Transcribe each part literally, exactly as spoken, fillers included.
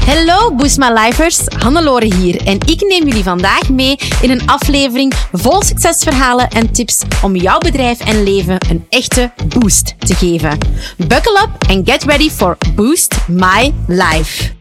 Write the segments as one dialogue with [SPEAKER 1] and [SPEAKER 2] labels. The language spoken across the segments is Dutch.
[SPEAKER 1] Hallo Boost My Lifers, Hannelore hier en ik neem jullie vandaag mee in een aflevering vol succesverhalen en tips om jouw bedrijf en leven een echte boost te geven. Buckle up and get ready for Boost My Life.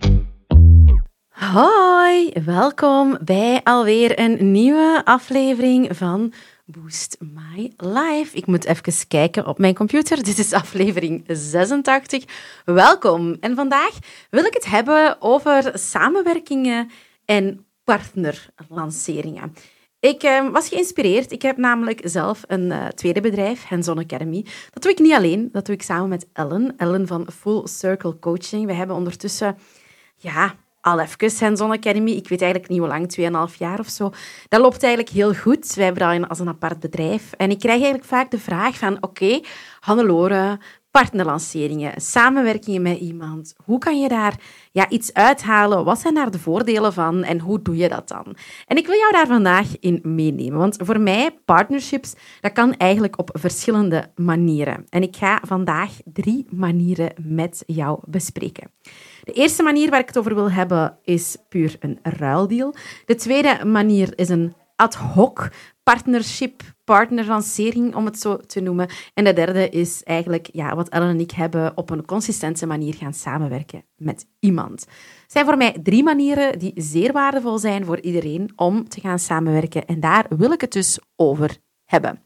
[SPEAKER 1] Hoi, welkom bij alweer een nieuwe aflevering van Boost My Life. Ik moet even kijken op mijn computer. Dit is aflevering zesentachtig. Welkom. En vandaag wil ik het hebben over samenwerkingen en partnerlanceringen. Ik eh, was geïnspireerd. Ik heb namelijk zelf een uh, tweede bedrijf, Hands-on Academy. Dat doe ik niet alleen. Dat doe ik samen met Ellen. Ellen van Full Circle Coaching. We hebben ondertussen... ja. al even Hands-on Academy. Ik weet eigenlijk niet hoe lang, tweeënhalf jaar of zo. Dat loopt eigenlijk heel goed. Wij hebben dat als een apart bedrijf. En ik krijg eigenlijk vaak de vraag van... Oké, okay, Hannelore, partnerlanceringen, samenwerkingen met iemand. Hoe kan je daar ja, iets uithalen? Wat zijn daar de voordelen van? En hoe doe je dat dan? En ik wil jou daar vandaag in meenemen. Want voor mij, partnerships, dat kan eigenlijk op verschillende manieren. En ik ga vandaag drie manieren met jou bespreken. De eerste manier waar ik het over wil hebben is puur een ruildeal. De tweede manier is een ad hoc partnership, partnerlancering, om het zo te noemen. En de derde is eigenlijk ja, wat Ellen en ik hebben op een consistente manier gaan samenwerken met iemand. Het zijn voor mij drie manieren die zeer waardevol zijn voor iedereen om te gaan samenwerken. En daar wil ik het dus over hebben.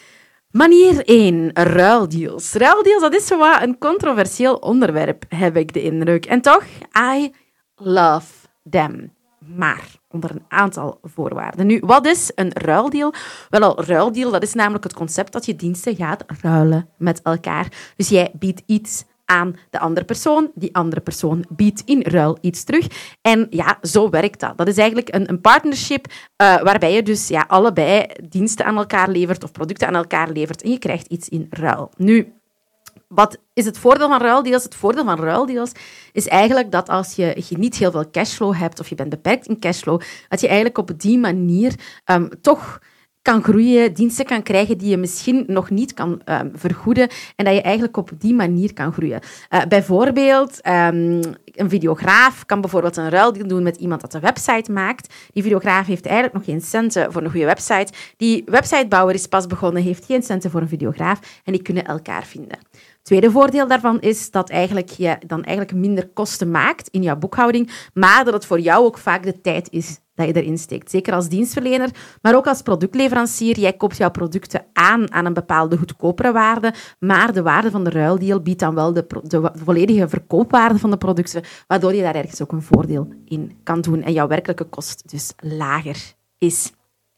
[SPEAKER 1] Manier één, ruildeals. Ruildeals, dat is zo wat een controversieel onderwerp, heb ik de indruk. En toch, I love them. Maar onder een aantal voorwaarden. Nu, wat is een ruildeal? Wel, een ruildeal, dat is namelijk het concept dat je diensten gaat ruilen met elkaar. Dus jij biedt iets aan de andere persoon. Die andere persoon biedt in ruil iets terug. En ja, zo werkt dat. Dat is eigenlijk een, een partnership uh, waarbij je dus ja, allebei diensten aan elkaar levert of producten aan elkaar levert en je krijgt iets in ruil. Nu, wat is het voordeel van ruildeals? Het voordeel van ruildeals is eigenlijk dat als je, je niet heel veel cashflow hebt of je bent beperkt in cashflow, dat je eigenlijk op die manier um, toch kan groeien, diensten kan krijgen die je misschien nog niet kan um, vergoeden en dat je eigenlijk op die manier kan groeien. Uh, bijvoorbeeld, um, een videograaf kan bijvoorbeeld een ruildeal doen met iemand dat een website maakt. Die videograaf heeft eigenlijk nog geen centen voor een goede website. Die websitebouwer is pas begonnen, heeft geen centen voor een videograaf en die kunnen elkaar vinden. Het tweede voordeel daarvan is dat eigenlijk je dan eigenlijk minder kosten maakt in jouw boekhouding, maar dat het voor jou ook vaak de tijd is dat je erin steekt. Zeker als dienstverlener, maar ook als productleverancier. Jij koopt jouw producten aan aan een bepaalde goedkopere waarde, maar de waarde van de ruildeal biedt dan wel de, de volledige verkoopwaarde van de producten, waardoor je daar ergens ook een voordeel in kan doen en jouw werkelijke kost dus lager is.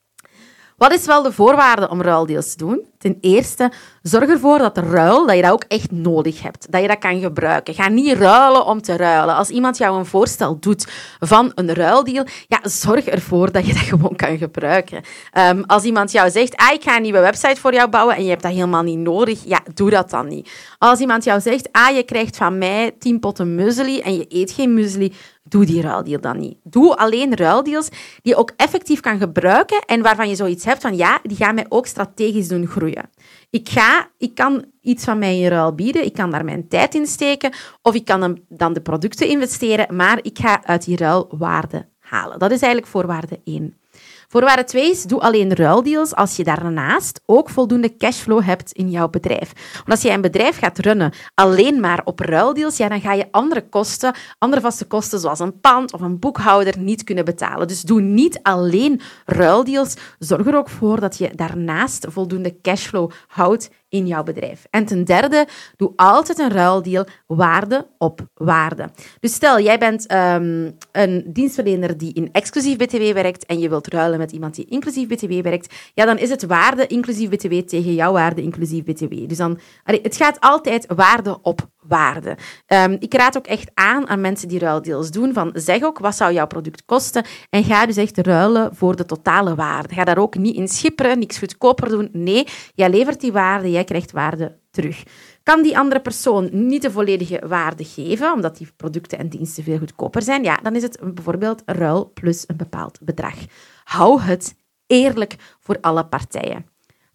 [SPEAKER 1] Wat is wel de voorwaarde om ruildeals te doen? Ten eerste, zorg ervoor dat de ruil, dat je dat ook echt nodig hebt. Dat je dat kan gebruiken. Ga niet ruilen om te ruilen. Als iemand jou een voorstel doet van een ruildeal, ja, zorg ervoor dat je dat gewoon kan gebruiken. Um, als iemand jou zegt, ah, ik ga een nieuwe website voor jou bouwen en je hebt dat helemaal niet nodig, ja, doe dat dan niet. Als iemand jou zegt, ah, je krijgt van mij tien potten muesli en je eet geen muesli, doe die ruildeal dan niet. Doe alleen ruildeals die je ook effectief kan gebruiken en waarvan je zoiets hebt van, ja, die gaan mij ook strategisch doen groeien. Ik, ga, ik kan iets van mij in ruil bieden, ik kan daar mijn tijd in steken of ik kan dan de producten investeren, maar ik ga uit die ruil waarde halen. Dat is eigenlijk voorwaarde één. Voorwaarde twee is, doe alleen ruildeals als je daarnaast ook voldoende cashflow hebt in jouw bedrijf. Want als jij een bedrijf gaat runnen alleen maar op ruildeals, ja, dan ga je andere kosten, andere vaste kosten zoals een pand of een boekhouder niet kunnen betalen. Dus doe niet alleen ruildeals. Zorg er ook voor dat je daarnaast voldoende cashflow houdt in jouw bedrijf. En ten derde, doe altijd een ruildeal waarde op waarde. Dus stel, jij bent um, een dienstverlener die in exclusief B T W werkt en je wilt ruilen met iemand die inclusief B T W werkt, ja, dan is het waarde inclusief B T W tegen jouw waarde inclusief B T W. Dus dan, het gaat altijd waarde op waarde. Um, ik raad ook echt aan aan mensen die ruildeals doen, van zeg ook, wat zou jouw product kosten? En ga dus echt ruilen voor de totale waarde. Ga daar ook niet in schipperen, niks goedkoper doen. Nee, jij levert die waarde, jij krijgt waarde terug. Kan die andere persoon niet de volledige waarde geven, omdat die producten en diensten veel goedkoper zijn, ja, dan is het bijvoorbeeld ruil plus een bepaald bedrag. Hou het eerlijk voor alle partijen.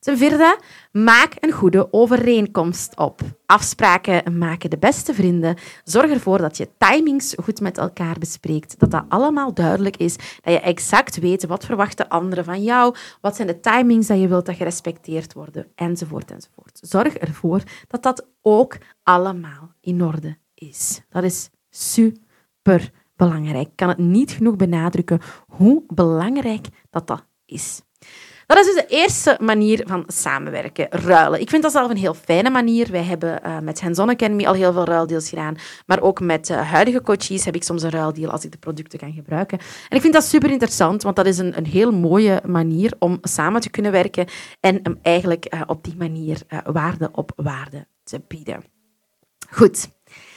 [SPEAKER 1] Ten vierde, maak een goede overeenkomst op. Afspraken maken de beste vrienden. Zorg ervoor dat je timings goed met elkaar bespreekt. Dat dat allemaal duidelijk is. Dat je exact weet wat verwachten anderen van jou. Wat zijn de timings dat je wilt dat gerespecteerd worden. Enzovoort, enzovoort. Zorg ervoor dat dat ook allemaal in orde is. Dat is super belangrijk. Ik kan het niet genoeg benadrukken hoe belangrijk dat dat is. Dat is dus de eerste manier van samenwerken, ruilen. Ik vind dat zelf een heel fijne manier. Wij hebben uh, met Hands-on Academy al heel veel ruildeals gedaan, maar ook met uh, huidige coaches heb ik soms een ruildeal als ik de producten kan gebruiken. En ik vind dat super interessant, want dat is een, een heel mooie manier om samen te kunnen werken en um, eigenlijk uh, op die manier uh, waarde op waarde te bieden. Goed.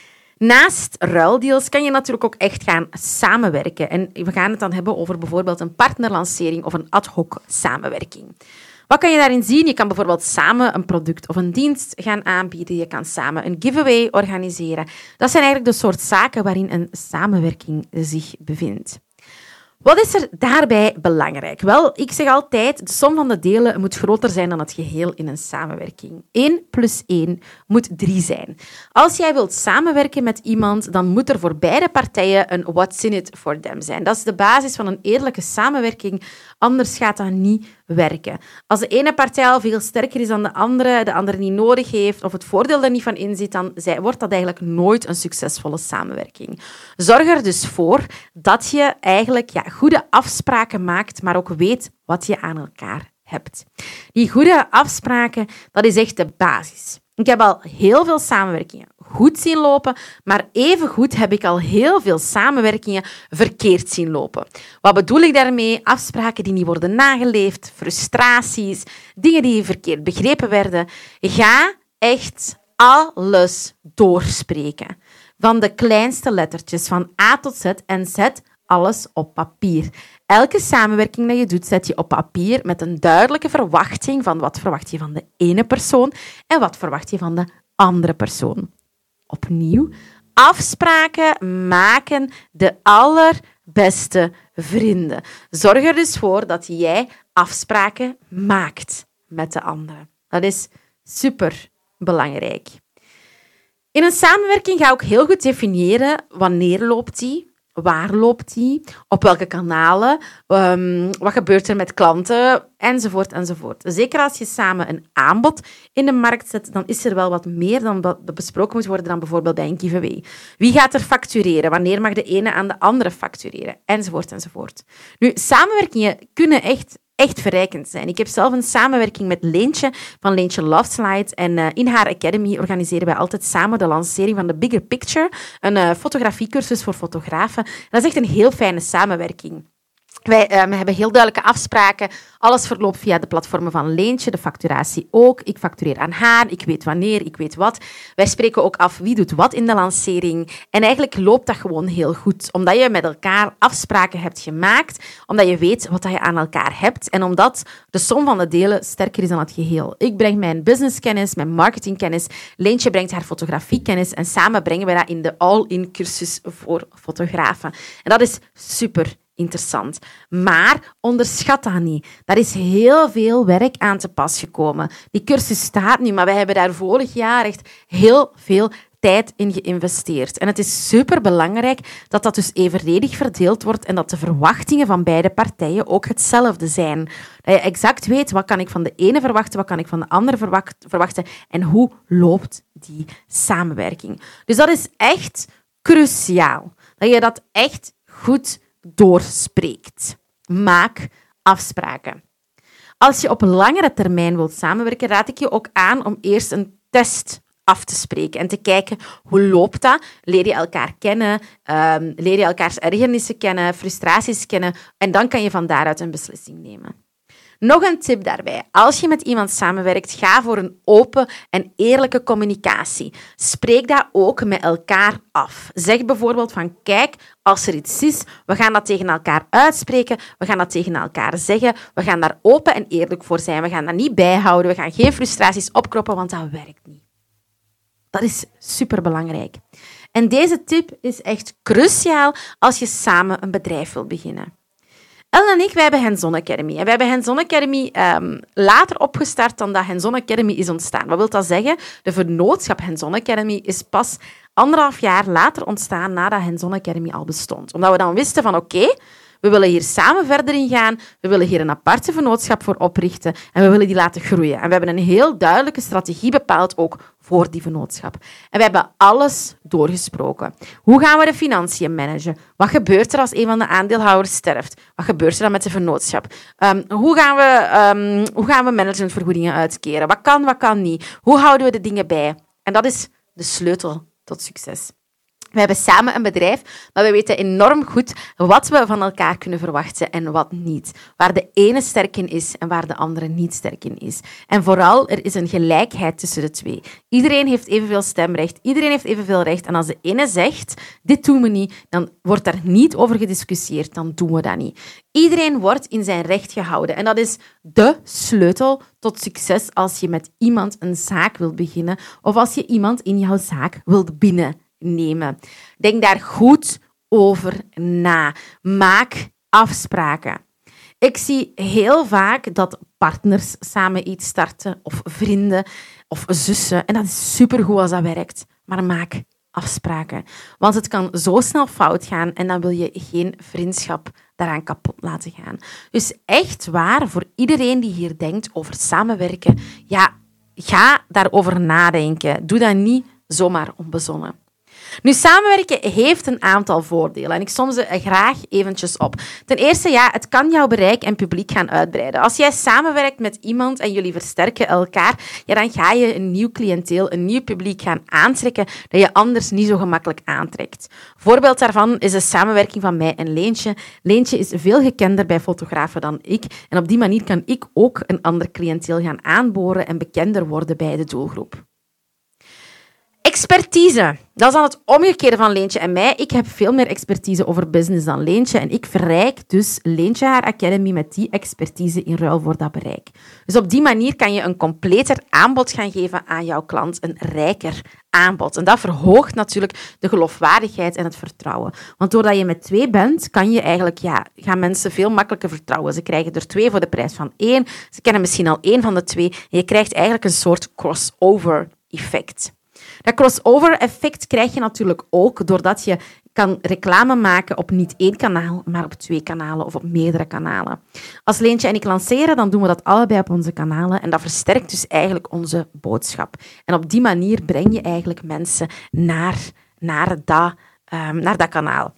[SPEAKER 1] Naast ruildeals kan je natuurlijk ook echt gaan samenwerken. En we gaan het dan hebben over bijvoorbeeld een partnerlancering of een ad hoc samenwerking. Wat kan je daarin zien? Je kan bijvoorbeeld samen een product of een dienst gaan aanbieden. Je kan samen een giveaway organiseren. Dat zijn eigenlijk de soort zaken waarin een samenwerking zich bevindt. Wat is er daarbij belangrijk? Wel, ik zeg altijd, de som van de delen moet groter zijn dan het geheel in een samenwerking. één plus één moet drie zijn. Als jij wilt samenwerken met iemand, dan moet er voor beide partijen een what's in it for them zijn. Dat is de basis van een eerlijke samenwerking, anders gaat dat niet werken. Als de ene partij al veel sterker is dan de andere, de andere niet nodig heeft of het voordeel er niet van inzit, dan wordt dat eigenlijk nooit een succesvolle samenwerking. Zorg er dus voor dat je eigenlijk ja, goede afspraken maakt, maar ook weet wat je aan elkaar hebt. Die goede afspraken, dat is echt de basis. Ik heb al heel veel samenwerkingen goed zien lopen, maar evengoed heb ik al heel veel samenwerkingen verkeerd zien lopen. Wat bedoel ik daarmee? Afspraken die niet worden nageleefd, frustraties, dingen die verkeerd begrepen werden. Ga echt alles doorspreken. Van de kleinste lettertjes, van A tot Z, en zet alles op papier. Elke samenwerking dat je doet, zet je op papier met een duidelijke verwachting van wat verwacht je van de ene persoon en wat verwacht je van de andere persoon. Opnieuw, afspraken maken de allerbeste vrienden. Zorg er dus voor dat jij afspraken maakt met de anderen. Dat is super belangrijk. In een samenwerking ga ik ook heel goed definiëren wanneer loopt die. Waar loopt die? Op welke kanalen? Um, wat gebeurt er met klanten? Enzovoort, enzovoort. Zeker als je samen een aanbod in de markt zet, dan is er wel wat meer dan dat besproken moet worden dan bijvoorbeeld bij een giveaway. Wie gaat er factureren? Wanneer mag de ene aan de andere factureren? Enzovoort, enzovoort. Nu, samenwerkingen kunnen echt... echt verrijkend zijn. Ik heb zelf een samenwerking met Leentje van Leentje Love Slides en uh, in haar academy organiseren wij altijd samen de lancering van de Bigger Picture, een uh, fotografiecursus voor fotografen. Dat is echt een heel fijne samenwerking. Wij uh, we hebben heel duidelijke afspraken. Alles verloopt via de platformen van Leentje, de facturatie ook. Ik factureer aan haar, ik weet wanneer, ik weet wat. Wij spreken ook af wie doet wat in de lancering. En eigenlijk loopt dat gewoon heel goed. Omdat je met elkaar afspraken hebt gemaakt, omdat je weet wat je aan elkaar hebt en omdat de som van de delen sterker is dan het geheel. Ik breng mijn businesskennis, mijn marketingkennis. Leentje brengt haar fotografiekennis en samen brengen wij dat in de all-in cursus voor fotografen. En dat is super interessant. Maar onderschat dat niet. Daar is heel veel werk aan te pas gekomen. Die cursus staat nu, maar wij hebben daar vorig jaar echt heel veel tijd in geïnvesteerd. En het is superbelangrijk dat dat dus evenredig verdeeld wordt en dat de verwachtingen van beide partijen ook hetzelfde zijn. Dat je exact weet wat kan ik van de ene verwachten, wat kan ik van de andere verwachten en hoe loopt die samenwerking. Dus dat is echt cruciaal. Dat je dat echt goed doorspreekt. Maak afspraken. Als je op langere termijn wilt samenwerken, raad ik je ook aan om eerst een test af te spreken en te kijken hoe loopt dat. Leer je elkaar kennen, um, leer je elkaars ergernissen kennen, frustraties kennen en dan kan je van daaruit een beslissing nemen. Nog een tip daarbij. Als je met iemand samenwerkt, ga voor een open en eerlijke communicatie. Spreek dat ook met elkaar af. Zeg bijvoorbeeld van, kijk, als er iets is, we gaan dat tegen elkaar uitspreken, we gaan dat tegen elkaar zeggen, we gaan daar open en eerlijk voor zijn, we gaan dat niet bijhouden, we gaan geen frustraties opkroppen, want dat werkt niet. Dat is superbelangrijk. En deze tip is echt cruciaal als je samen een bedrijf wilt beginnen. Ellen en ik, wij hebben Hands-on Academy. En wij hebben Hands-on Academy um, later opgestart dan dat Hands-on Academy is ontstaan. Wat wil dat zeggen? De vernootschap Hands-on Academy is pas anderhalf jaar later ontstaan nadat Hands-on Academy al bestond. Omdat we dan wisten van oké, okay, we willen hier samen verder in gaan, we willen hier een aparte vernootschap voor oprichten en we willen die laten groeien. En we hebben een heel duidelijke strategie bepaald ook voor die vernootschap. En we hebben alles doorgesproken. Hoe gaan we de financiën managen? Wat gebeurt er als een van de aandeelhouders sterft? Wat gebeurt er dan met de vernootschap? Um, hoe, gaan we, um, hoe gaan we managementvergoedingen uitkeren? Wat kan, wat kan niet? Hoe houden we de dingen bij? En dat is de sleutel tot succes. We hebben samen een bedrijf, maar we weten enorm goed wat we van elkaar kunnen verwachten en wat niet. Waar de ene sterk in is en waar de andere niet sterk in is. En vooral, er is een gelijkheid tussen de twee. Iedereen heeft evenveel stemrecht, iedereen heeft evenveel recht. En als de ene zegt, dit doen we niet, dan wordt daar niet over gediscussieerd, dan doen we dat niet. Iedereen wordt in zijn recht gehouden. En dat is de sleutel tot succes als je met iemand een zaak wilt beginnen of als je iemand in jouw zaak wilt binnennemen. Nemen. Denk daar goed over na. Maak afspraken. Ik zie heel vaak dat partners samen iets starten, of vrienden, of zussen. En dat is supergoed als dat werkt. Maar maak afspraken. Want het kan zo snel fout gaan en dan wil je geen vriendschap daaraan kapot laten gaan. Dus echt waar, voor iedereen die hier denkt over samenwerken, ja, ga daarover nadenken. Doe dat niet zomaar onbezonnen. Nu, samenwerken heeft een aantal voordelen en ik som ze graag eventjes op. Ten eerste, ja, het kan jouw bereik en publiek gaan uitbreiden. Als jij samenwerkt met iemand en jullie versterken elkaar, ja, dan ga je een nieuw cliënteel, een nieuw publiek gaan aantrekken dat je anders niet zo gemakkelijk aantrekt. Voorbeeld daarvan is de samenwerking van mij en Leentje. Leentje is veel gekender bij fotografen dan ik en op die manier kan ik ook een ander cliënteel gaan aanboren en bekender worden bij de doelgroep. Expertise. Dat is dan het omgekeerde van Leentje en mij. Ik heb veel meer expertise over business dan Leentje en ik verrijk dus Leentje haar academy met die expertise in ruil voor dat bereik. Dus op die manier kan je een completer aanbod gaan geven aan jouw klant, een rijker aanbod. En dat verhoogt natuurlijk de geloofwaardigheid en het vertrouwen. Want doordat je met twee bent, kan je eigenlijk, ja, gaan mensen veel makkelijker vertrouwen. Ze krijgen er twee voor de prijs van één. Ze kennen misschien al één van de twee en je krijgt eigenlijk een soort crossover effect. Dat crossover-effect krijg je natuurlijk ook doordat je kan reclame maken op niet één kanaal, maar op twee kanalen of op meerdere kanalen. Als Leentje en ik lanceren, dan doen we dat allebei op onze kanalen en dat versterkt dus eigenlijk onze boodschap. En op die manier breng je eigenlijk mensen naar, naar, dat, um, naar dat kanaal.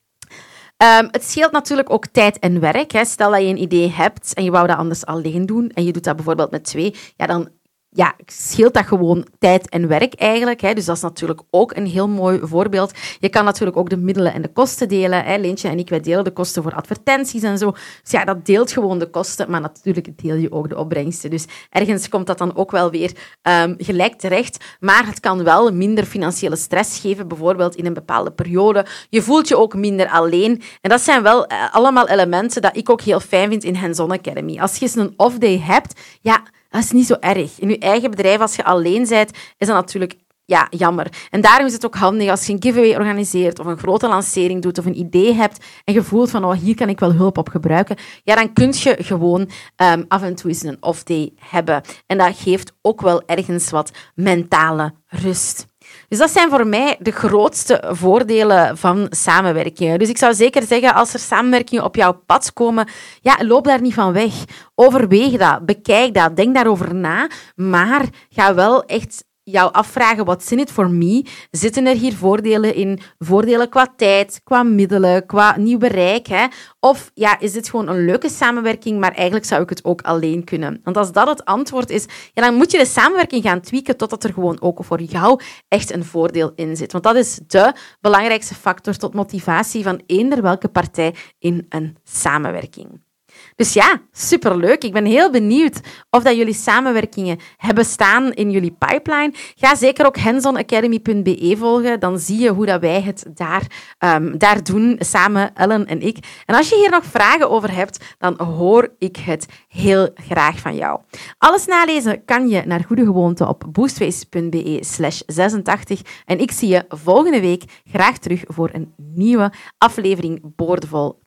[SPEAKER 1] Um, het scheelt natuurlijk ook tijd en werk. Hè. Stel dat je een idee hebt en je wou dat anders alleen doen en je doet dat bijvoorbeeld met twee, ja, dan Ja, scheelt dat gewoon tijd en werk eigenlijk. Hè. Dus dat is natuurlijk ook een heel mooi voorbeeld. Je kan natuurlijk ook de middelen en de kosten delen. Hè. Leentje en ik, wij delen de kosten voor advertenties en zo. Dus ja, dat deelt gewoon de kosten, maar natuurlijk deel je ook de opbrengsten. Dus ergens komt dat dan ook wel weer um, gelijk terecht. Maar het kan wel minder financiële stress geven, bijvoorbeeld in een bepaalde periode. Je voelt je ook minder alleen. En dat zijn wel uh, allemaal elementen dat ik ook heel fijn vind in Hands-on Academy. Als je eens een off-day hebt, ja, dat is niet zo erg. In je eigen bedrijf, als je alleen bent, is dat natuurlijk ja, jammer. En daarom is het ook handig als je een giveaway organiseert of een grote lancering doet of een idee hebt en je voelt van, oh, hier kan ik wel hulp op gebruiken. Ja, dan kun je gewoon um, af en toe eens een off-day hebben. En dat geeft ook wel ergens wat mentale rust. Dus dat zijn voor mij de grootste voordelen van samenwerkingen. Dus ik zou zeker zeggen, als er samenwerkingen op jouw pad komen, ja, loop daar niet van weg. Overweeg dat, bekijk dat, denk daarover na, maar ga wel echt jou afvragen, what's in it for me? Zitten er hier voordelen in? Voordelen qua tijd, qua middelen, qua nieuw bereik? Hè? Of ja, is dit gewoon een leuke samenwerking, maar eigenlijk zou ik het ook alleen kunnen? Want als dat het antwoord is, ja, dan moet je de samenwerking gaan tweaken totdat er gewoon ook voor jou echt een voordeel in zit. Want dat is de belangrijkste factor tot motivatie van eender welke partij in een samenwerking. Dus ja, superleuk. Ik ben heel benieuwd of dat jullie samenwerkingen hebben staan in jullie pipeline. Ga zeker ook hands on academy punt b e volgen. Dan zie je hoe dat wij het daar, um, daar doen, samen, Ellen en ik. En als je hier nog vragen over hebt, dan hoor ik het heel graag van jou. Alles nalezen kan je naar goede gewoonte op boostface punt b e slash zesentachtig. En ik zie je volgende week graag terug voor een nieuwe aflevering Boordevol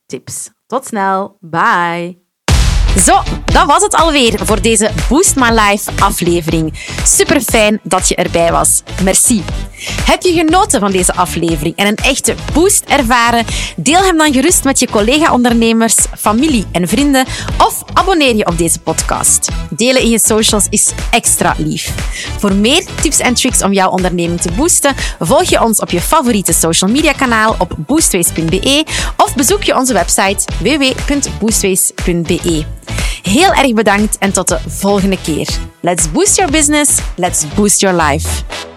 [SPEAKER 1] tips. Tot snel. Bye. Zo, dat was het alweer voor deze Boost My Life aflevering. Super fijn dat je erbij was. Merci. Heb je genoten van deze aflevering en een echte boost ervaren? Deel hem dan gerust met je collega-ondernemers, familie en vrienden of abonneer je op deze podcast. Delen in je socials is extra lief. Voor meer tips en tricks om jouw onderneming te boosten, volg je ons op je favoriete social media kanaal op boostways punt b e of bezoek je onze website w w w punt boostways punt b e. Heel erg bedankt en tot de volgende keer. Let's boost your business, let's boost your life.